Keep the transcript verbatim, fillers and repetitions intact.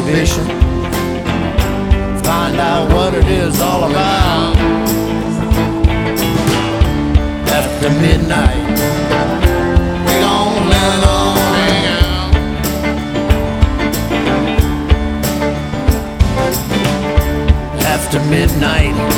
exhibition. Find out what it is all about. After midnight, we gon' let it all hang out. After midnight,